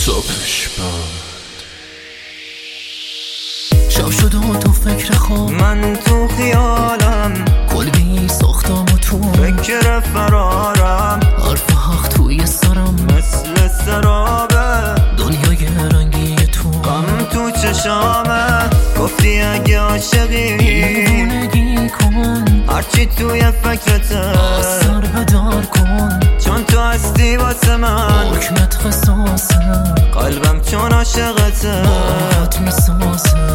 صبحش باد شب شد و تو فکر خواب، من تو خیالم، کلبی ساختم و تو فکر فرارم، حرف حق توی سرم مثل سرابه، دنیای رنگی تو غم تو چشامه. گفتی اگه عاشقی دیوونگی کن، هرچی توی فکرته سر بدار کن، چون تو هستی واسه من، حکمت قصاصه، قلبم چون عاشقته باهات میسازه.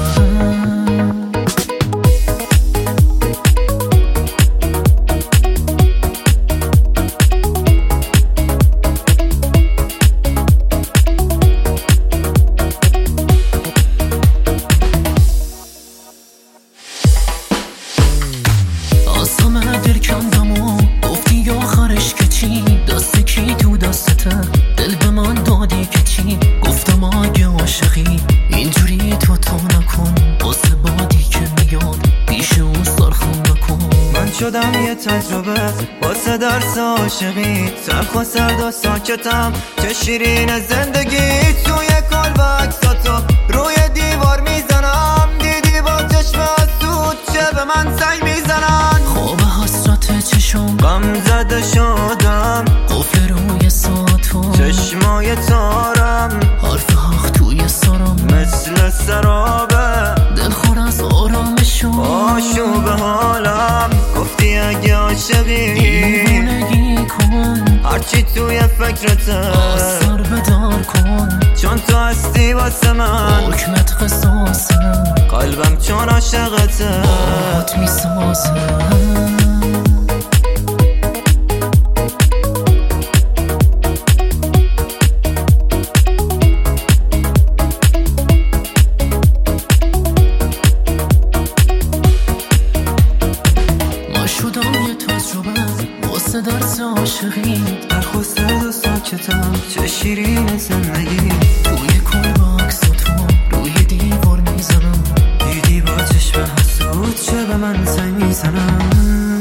آسامه دل کندم و گفتی آخرش که چی، دست کی تو دستته، دل به من دادی که چی، گفتم اگه عاشقی اینجوری تو نکن، واسه بادی که میاد پیش اون سرخم نکن. من شدم یه تجربه واسه درس عاشقی، تلخ و سرد و ساکتم، چه شیرین زندگی. توی کلب عکساتو روی دیوار میزنم، دیدی با چشم حسود چه به من سنگ میزنن. خواب حسرت چشم غم زده شدم، قفل روی ساعتو چشمای تارم، حرف حق توی سرم مثل سرابه، دلخور از آرامشم آشوب حالم. گفتی اگه عاشقی دیوونگی کن، هرچی توی فکرته سر بدار کن، چون تو هستی واسه من، حکمت قصاصه، قلبم چون عاشقته باهات میسازه. شدم یه تجربه واسه درس عاشقی، تلخ و سرد و ساکتم، چه شیرین زندگی. توی کلب عکساتو روی دیوار میزنم، دیدی با چشم حسود چه به من سنگ میزنم.